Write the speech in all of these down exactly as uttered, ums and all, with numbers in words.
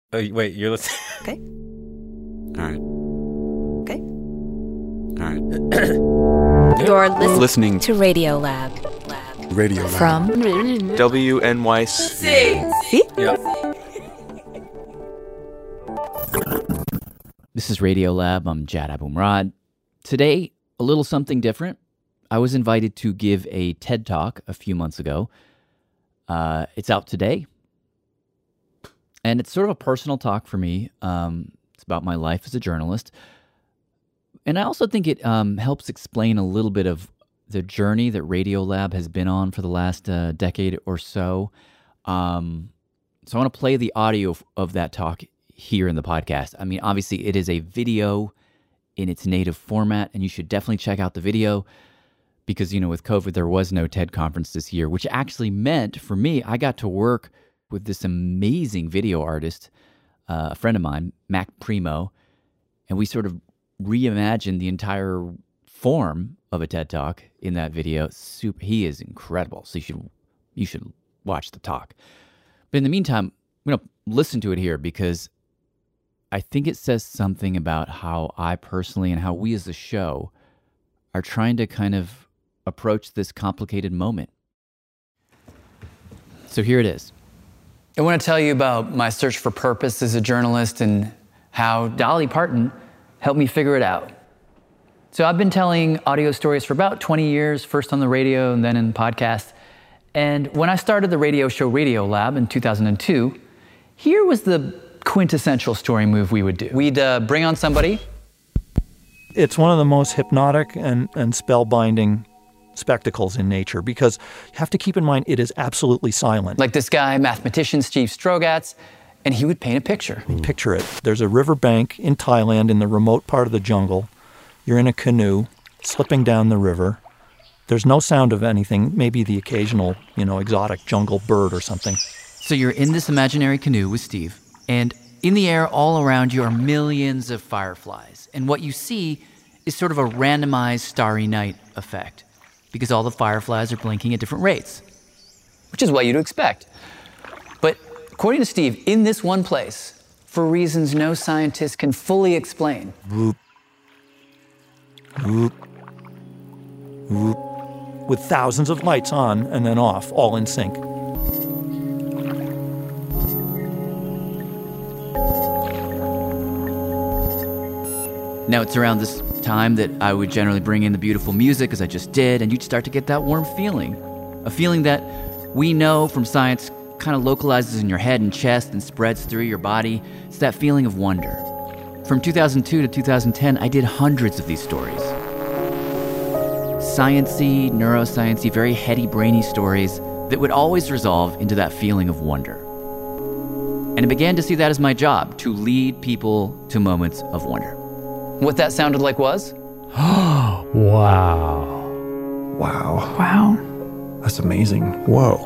Oh, wait, you're listening? Okay. All right. Okay. All right. You're listening, Listening to Radio Lab. Lab. Radio Lab. From W N Y C. See? Yeah. This is Radio Lab. I'm Jad Abumrad. Today, a little something different. I was invited to give a TED Talk a few months ago. Uh, it's out today. And it's sort of a personal talk for me. Um, it's about my life as a journalist. And I also think it um, helps explain a little bit of the journey that Radio Lab has been on for the last uh, decade or so. Um, so I want to play the audio of, of that talk here in the podcast. I mean, obviously, it is a video in its native format, and you should definitely check out the video because, you know, with COVID, there was no TED conference this year, which actually meant, for me, I got to work with this amazing video artist, uh, a friend of mine, Mac Primo, and we sort of reimagined the entire form of a TED Talk in that video. Super, he is incredible, so you should you should watch the talk. But in the meantime, I'm going to listen to it here because I think it says something about how I personally and how we as a show are trying to kind of approach this complicated moment. So here it is. I want to tell you about my search for purpose as a journalist and how Dolly Parton helped me figure it out. So I've been telling audio stories for about twenty years, first on the radio and then in podcasts. And when I started the radio show Radio Lab in two thousand two, here was the quintessential story move we would do. We'd uh, bring on somebody. It's one of the most hypnotic and, and spellbinding spectacles in nature because you have to keep in mind it is absolutely silent. Like this guy, mathematician Steve Strogatz, and he would paint a picture. Picture it. There's a riverbank in Thailand in the remote part of the jungle. You're in a canoe slipping down the river. There's no sound of anything, maybe the occasional, you know, exotic jungle bird or something. So you're in this imaginary canoe with Steve, and in the air all around you are millions of fireflies. And what you see is sort of a randomized Starry Night effect because all the fireflies are blinking at different rates. Which is what you'd expect. But according to Steve, in this one place, for reasons no scientist can fully explain, Whoop. Whoop. Whoop. With thousands of lights on and then off, all in sync. Now, it's around this time that I would generally bring in the beautiful music, as I just did, and you'd start to get that warm feeling. A feeling that we know from science kind of localizes in your head and chest and spreads through your body. It's that feeling of wonder. From two thousand two to two thousand ten, I did hundreds of these stories. Science-y, neuroscience-y, very heady, brainy stories that would always resolve into that feeling of wonder. And I began to see that as my job, to lead people to moments of wonder. what that sounded like was? Wow. Wow. Wow. That's amazing. Whoa.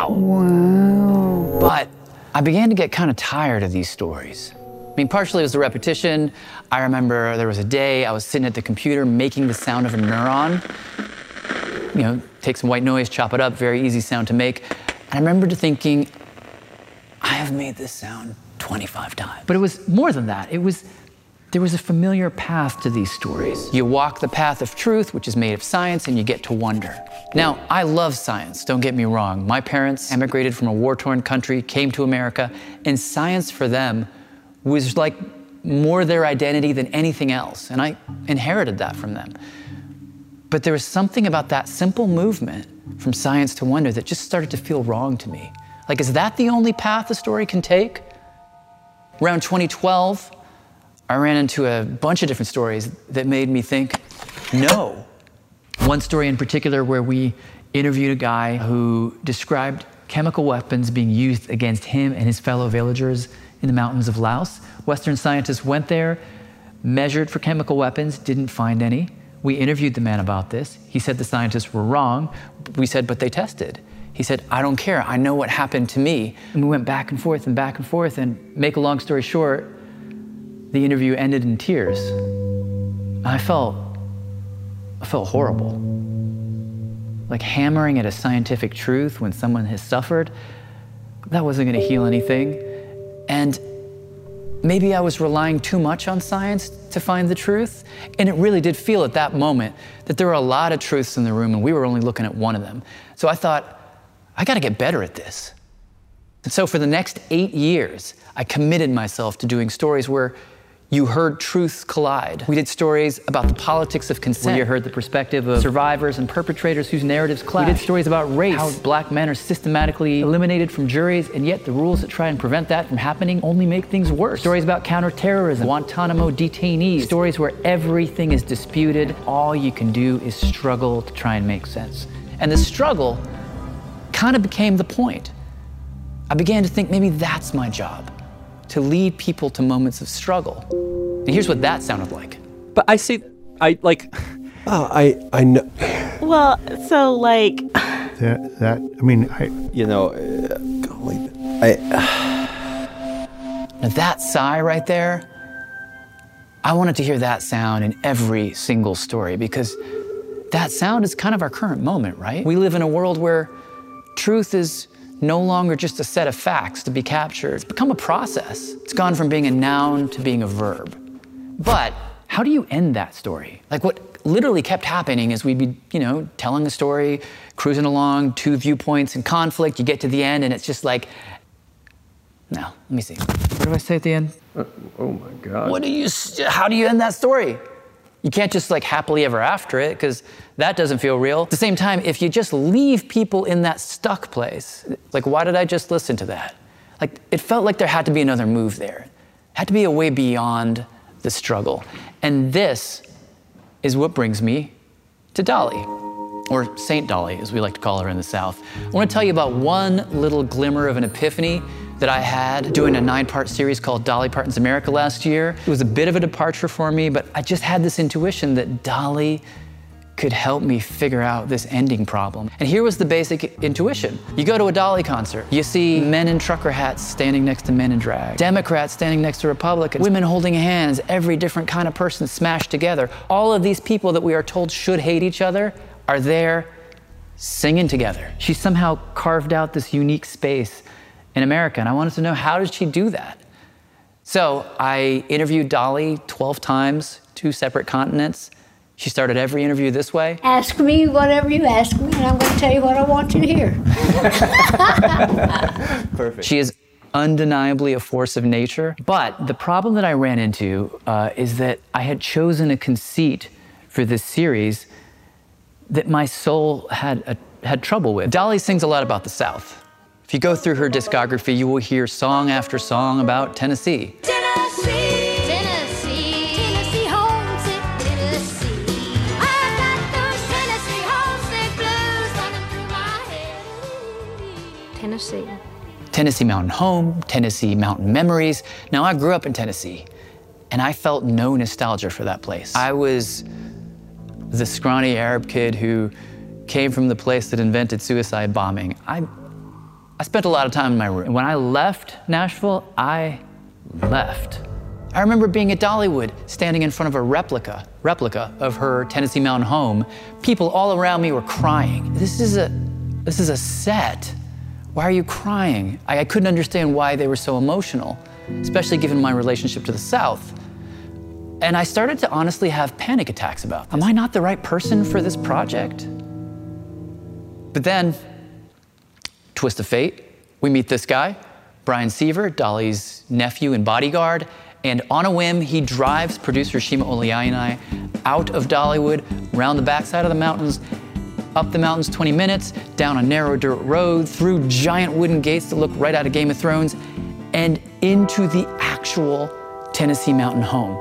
Wow. But I began to get kind of tired of these stories. I mean, partially it was the repetition. I remember there was a day I was sitting at the computer making the sound of a neuron. You know, take some white noise, chop it up, very easy sound to make. And I remember thinking, I have made this sound twenty-five times. But it was more than that. It was, there was a familiar path to these stories. You walk the path of truth, which is made of science, and you get to wonder. Now, I love science, don't get me wrong. My parents emigrated from a war-torn country, came to America, and science for them was like more their identity than anything else. And I inherited that from them. But there was something about that simple movement from science to wonder that just started to feel wrong to me. Like, is that the only path a story can take? Around twenty twelve, I ran into a bunch of different stories that made me think, no. One story in particular where we interviewed a guy who described chemical weapons being used against him and his fellow villagers in the mountains of Laos. Western scientists went there, measured for chemical weapons, didn't find any. We interviewed the man about this. He said the scientists were wrong. We said, but they tested. He said, I don't care. I know what happened to me. And we went back and forth and back and forth. And make a long story short, the interview ended in tears. I felt, I felt horrible. Like hammering at a scientific truth when someone has suffered, that wasn't going to heal anything. And maybe I was relying too much on science to find the truth. And it really did feel at that moment that there were a lot of truths in the room and we were only looking at one of them. So I thought, I gotta get better at this. And so for the next eight years, I committed myself to doing stories where you heard truths collide. We did stories about the politics of consent, where you heard the perspective of survivors and perpetrators whose narratives clash. We did stories about race, how black men are systematically eliminated from juries, and yet the rules that try and prevent that from happening only make things worse. Stories about counterterrorism, Guantanamo detainees, stories where everything is disputed. All you can do is struggle to try and make sense. And the struggle kind of became the point. I began to think maybe that's my job, to lead people to moments of struggle. And here's what that sounded like. But I see, I like... Oh, I, I know. Well, so like... That, that, I mean, I... You know, uh, golly, I... Now that sigh right there, I wanted to hear that sound in every single story because that sound is kind of our current moment, right? We live in a world where truth is no longer just a set of facts to be captured. It's become a process. It's gone from being a noun to being a verb. But how do you end that story? Like what literally kept happening is we'd be, you know, telling a story, cruising along, two viewpoints in conflict, you get to the end and it's just like, no, let me see. What do I say at the end? Uh, oh my God. What do you, how do you end that story? You can't just like happily ever after it because that doesn't feel real. At the same time, if you just leave people in that stuck place, like why did I just listen to that? Like it felt like there had to be another move there. It had to be a way beyond the struggle. And this is what brings me to Dolly, or Saint Dolly, as we like to call her in the South. I want to tell you about one little glimmer of an epiphany that I had doing a nine-part series called Dolly Parton's America last year. It was a bit of a departure for me, but I just had this intuition that Dolly could help me figure out this ending problem. And here was the basic intuition. You go to a Dolly concert, you see men in trucker hats standing next to men in drag, Democrats standing next to Republicans, women holding hands, every different kind of person smashed together. All of these people that we are told should hate each other are there singing together. She somehow carved out this unique space in America, and I wanted to know, how did she do that? So I interviewed Dolly twelve times, two separate continents. She started every interview this way. Ask me whatever you ask me, and I'm going to tell you what I want you to hear. Perfect. She is undeniably a force of nature, but the problem that I ran into uh, is that I had chosen a conceit for this series that my soul had, a, had trouble with. Dolly sings a lot about the South. If you go through her discography, you will hear song after song about Tennessee. Tennessee, Tennessee, Tennessee, homesick Tennessee. I've got those Tennessee homesick blues running through my head. Tennessee. Tennessee Mountain Home, Tennessee Mountain Memories. Now, I grew up in Tennessee, and I felt no nostalgia for that place. I was the scrawny Arab kid who came from the place that invented suicide bombing. I I spent a lot of time in my room. And when I left Nashville, I left. I remember being at Dollywood, standing in front of a replica, replica of her Tennessee Mountain home. People all around me were crying. This is a, this is a set. Why are you crying? I, I couldn't understand why they were so emotional, especially given my relationship to the South. And I started to honestly have panic attacks about, am I not the right person for this project? But then, twist of fate, we meet this guy, Brian Seaver, Dolly's nephew and bodyguard, and on a whim, he drives producer Shima Oliai and I out of Dollywood, around the backside of the mountains, up the mountains twenty minutes, down a narrow dirt road, through giant wooden gates that look right out of Game of Thrones, and into the actual Tennessee Mountain home.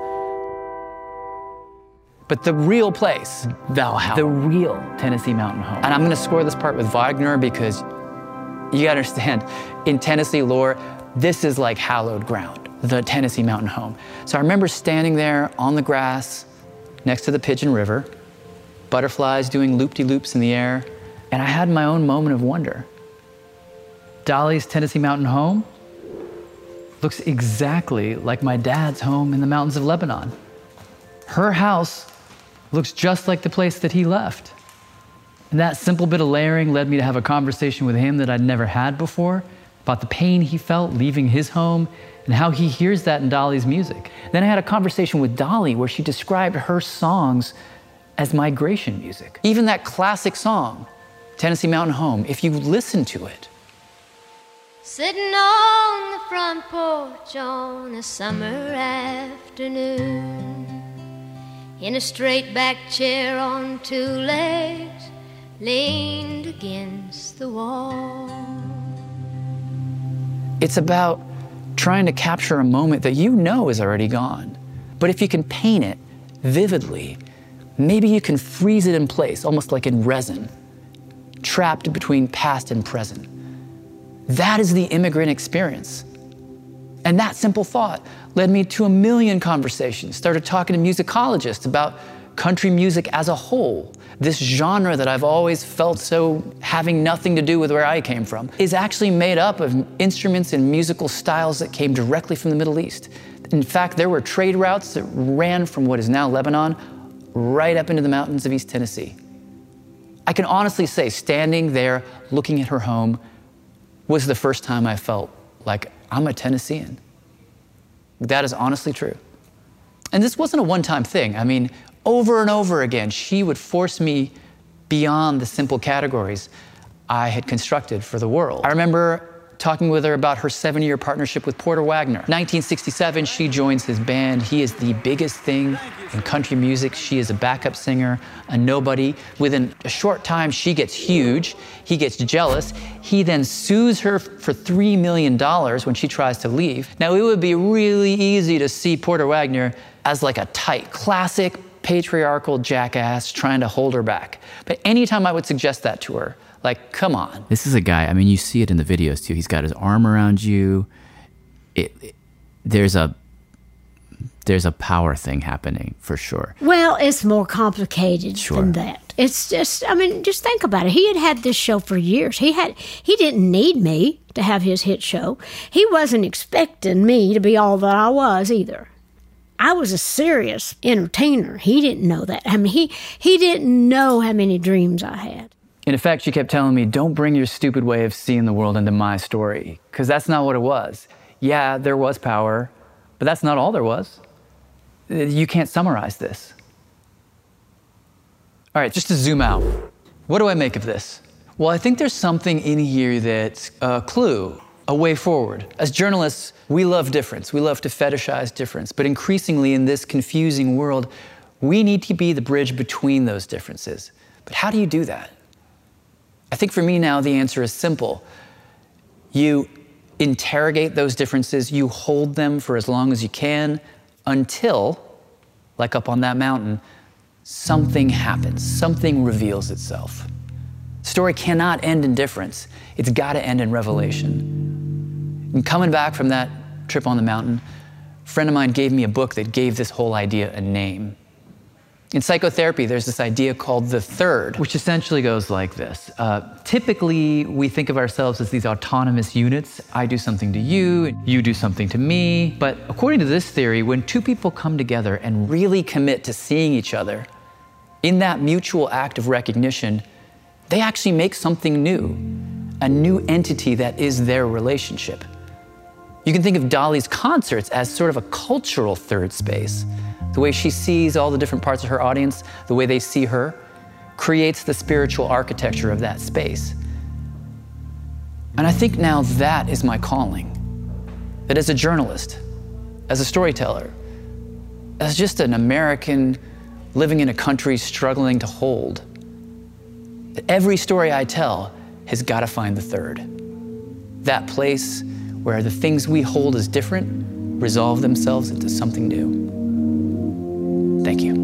But the real place, Valhalla, the real Tennessee Mountain home. And I'm gonna score this part with Wagner because you gotta understand, in Tennessee lore, this is like hallowed ground, the Tennessee Mountain home. So I remember standing there on the grass next to the Pigeon River, butterflies doing loop-de-loops in the air, and I had my own moment of wonder. Dolly's Tennessee Mountain home looks exactly like my dad's home in the mountains of Lebanon. Her house looks just like the place that he left. And that simple bit of layering led me to have a conversation with him that I'd never had before. about the pain he felt leaving his home and how he hears that in Dolly's music. Then I had a conversation with Dolly where she described her songs as migration music. Even that classic song, Tennessee Mountain Home, if you listen to it, Sitting on the front porch on a summer afternoon, in a straight back chair on two legs, leaned against the wall. it's about trying to capture a moment that you know is already gone. But if you can paint it vividly, maybe you can freeze it in place, almost like in resin, trapped between past and present. That is the immigrant experience. And that simple thought led me to a million conversations, started talking to musicologists about country music as a whole. This genre that I've always felt so having nothing to do with where I came from is actually made up of instruments and musical styles that came directly from the Middle East. In fact, there were trade routes that ran from what is now Lebanon right up into the mountains of East Tennessee. I can honestly say, standing there looking at her home was the first time I felt like I'm a Tennessean. That is honestly true. And this wasn't a one-time thing. I mean, over and over again, she would force me beyond the simple categories I had constructed for the world. I remember talking with her about her seven-year partnership with Porter Wagoner. nineteen sixty-seven, she joins his band. He is the biggest thing in country music. She is a backup singer, a nobody. Within a short time, she gets huge. He gets jealous. He then sues her for three million dollars when she tries to leave. Now, it would be really easy to see Porter Wagoner as like a tight, classic, patriarchal jackass trying to hold her back. But anytime I would suggest that to her, like, come on. This is a guy, I mean, you see it in the videos too. He's got his arm around you. It, it, there's a there's a power thing happening for sure. Well, it's more complicated Sure. than that. It's just, I mean, just think about it. He had had this show for years. He had, he didn't need me to have his hit show. He wasn't expecting me to be all that I was either. I was a serious entertainer. He didn't know that. I mean, he he didn't know how many dreams I had. In effect, she kept telling me, don't bring your stupid way of seeing the world into my story, because that's not what it was. Yeah, there was power, but that's not all there was. You can't summarize this. All right, just to zoom out, what do I make of this? Well, I think there's something in here that's a clue, a way forward. As journalists, we love difference. We love to fetishize difference, but increasingly in this confusing world, we need to be the bridge between those differences. But how do you do that? I think for me now, the answer is simple. You interrogate those differences, you hold them for as long as you can until, like up on that mountain, something happens, something reveals itself. Story cannot end in difference. It's got to end in revelation. And coming back from that trip on the mountain, a friend of mine gave me a book that gave this whole idea a name. In psychotherapy, there's this idea called the third, which essentially goes like this. Uh, typically, we think of ourselves as these autonomous units. I do something to you, you do something to me. But according to this theory, when two people come together and really commit to seeing each other, in that mutual act of recognition, they actually make something new, a new entity that is their relationship. You can think of Dolly's concerts as sort of a cultural third space. The way she sees all the different parts of her audience, the way they see her, creates the spiritual architecture of that space. And I think now that is my calling. That as a journalist, as a storyteller, as just an American living in a country struggling to hold, that every story I tell has got to find the third. That place where the things we hold as different resolve themselves into something new. Thank you.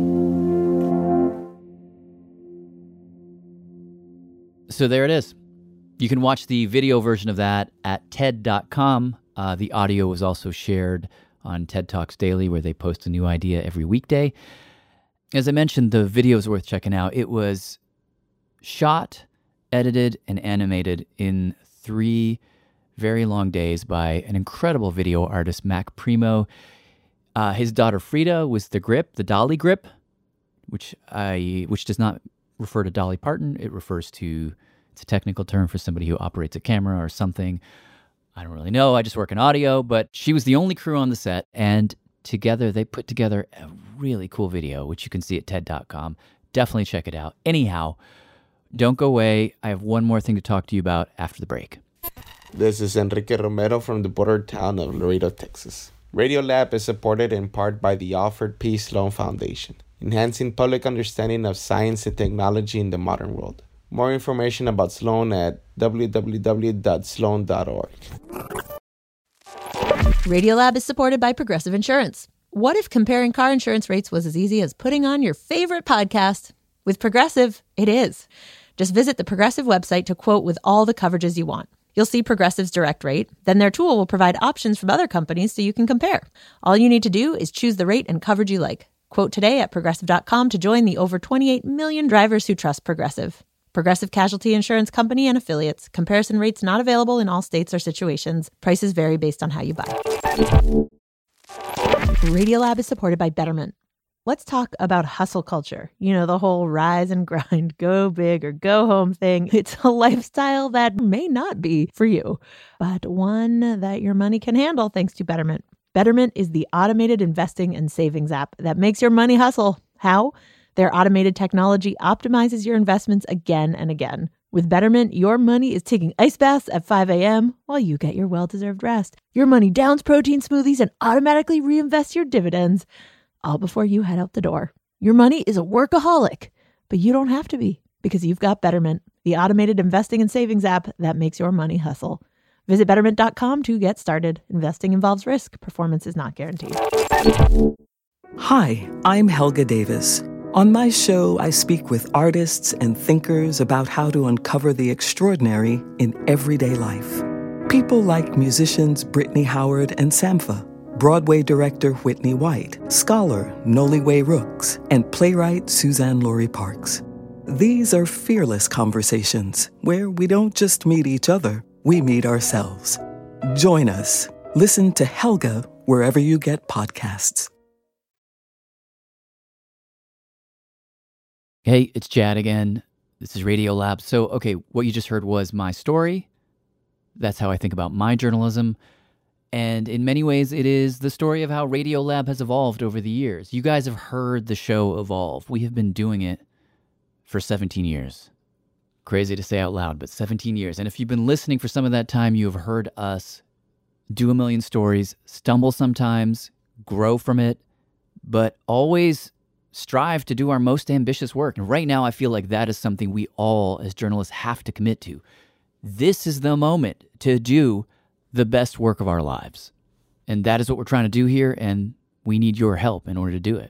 So there it is. You can watch the video version of that at TED dot com. Uh, the audio was also shared on TED Talks Daily, where they post a new idea every weekday. As I mentioned, the video is worth checking out. It was shot, edited, and animated in three very long days by an incredible video artist, Mac Primo. Uh, his daughter Frida was the grip, the Dolly grip, which I which does not refer to Dolly Parton. It refers to, it's a technical term for somebody who operates a camera or something. I don't really know. I just work in audio, but she was the only crew on the set, and together they put together a really cool video, which you can see at T E D dot com. Definitely check it out. Anyhow, don't go away. I have one more thing to talk to you about after the break. This is Enrique Romero from the border town of Laredo, Texas. Radiolab is supported in part by the Alfred P. Sloan Foundation, enhancing public understanding of science and technology in the modern world. More information about Sloan at w w w dot sloan dot org. Radiolab is supported by Progressive Insurance. What if comparing car insurance rates was as easy as putting on your favorite podcast? With Progressive, it is. Just visit the Progressive website to quote with all the coverages you want. You'll see Progressive's direct rate. Then their tool will provide options from other companies so you can compare. All you need to do is choose the rate and coverage you like. Quote today at progressive dot com to join the over twenty-eight million drivers who trust Progressive. Progressive Casualty Insurance Company and Affiliates. Comparison rates not available in all states or situations. Prices vary based on how you buy. Radiolab is supported by Betterment. Let's talk about hustle culture. You know, the whole rise and grind, go big or go home thing. It's a lifestyle that may not be for you, but one that your money can handle thanks to Betterment. Betterment is the automated investing and savings app that makes your money hustle. How? Their automated technology optimizes your investments again and again. With Betterment, your money is taking ice baths at five a.m. while you get your well-deserved rest. Your money downs protein smoothies and automatically reinvests your dividends, all before you head out the door. Your money is a workaholic, but you don't have to be because you've got Betterment, the automated investing and savings app that makes your money hustle. Visit betterment dot com to get started. Investing involves risk. Performance is not guaranteed. Hi, I'm Helga Davis. On my show, I speak with artists and thinkers about how to uncover the extraordinary in everyday life. People like musicians Brittany Howard and Sampha, Broadway director Whitney White, scholar Noliwe Rooks, and playwright Suzanne Laurie Parks. These are fearless conversations where we don't just meet each other, we meet ourselves. Join us. Listen to Helga wherever you get podcasts. Hey, it's Chad again. This is Radiolab. So, okay, what you just heard was my story. That's how I think about my journalism. And in many ways, it is the story of how Radiolab has evolved over the years. You guys have heard the show evolve. We have been doing it for seventeen years. Crazy to say out loud, but seventeen years. And if you've been listening for some of that time, you have heard us do a million stories, stumble sometimes, grow from it, but always strive to do our most ambitious work. And right now, I feel like that is something we all, as journalists, have to commit to. This is the moment to do the best work of our lives. And that is what we're trying to do here, and we need your help in order to do it.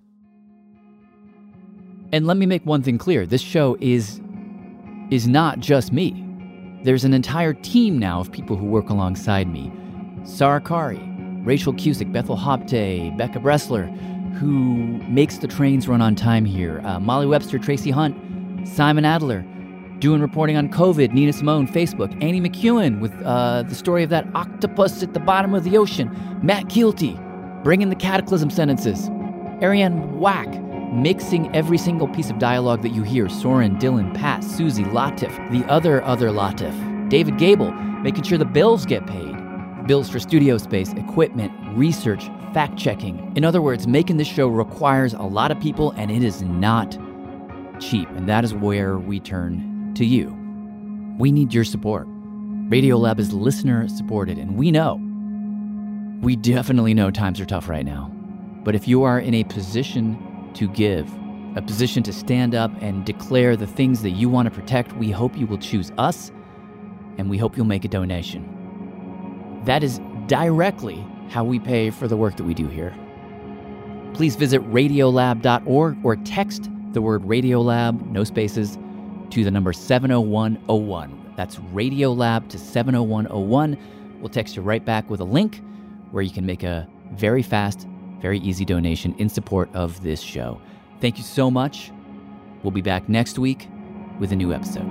And let me make one thing clear. This show is, is not just me. There's an entire team now of people who work alongside me. Sarah Kari, Rachel Cusick, Bethel Hopte, Becca Bressler, who makes the trains run on time here, uh, Molly Webster, Tracy Hunt, Simon Adler, doing reporting on COVID, Nina Simone, Facebook, Annie McEwen with uh, the story of that octopus at the bottom of the ocean, Matt Keelty, bringing the cataclysm sentences, Ariane Wack, mixing every single piece of dialogue that you hear, Soren, Dylan, Pat, Susie, Latif, the other other Latif, David Gable, making sure the bills get paid, bills for studio space, equipment, research, fact-checking. In other words, making this show requires a lot of people, and it is not cheap. And that is where we turn to you. We need your support. Radiolab is listener-supported, and we know, we definitely know times are tough right now. But if you are in a position to give, a position to stand up and declare the things that you want to protect, we hope you will choose us, and we hope you'll make a donation. That is directly how we pay for the work that we do here. Please visit radiolab dot org or text the word Radiolab, no spaces, to the number seven oh one oh one. That's Radiolab to seven oh one oh one. We'll text you right back with a link where you can make a very fast, very easy donation in support of this show. Thank you so much. We'll be back next week with a new episode.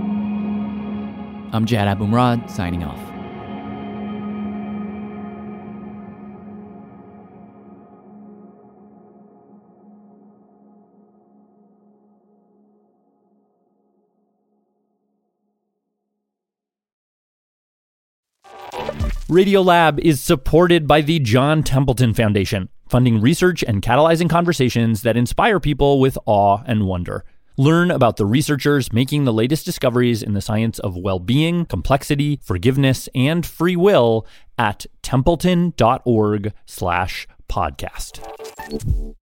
I'm Jad Abumrad, signing off. Radiolab is supported by the John Templeton Foundation, funding research and catalyzing conversations that inspire people with awe and wonder. Learn about the researchers making the latest discoveries in the science of well-being, complexity, forgiveness, and free will at templeton.org slash podcast.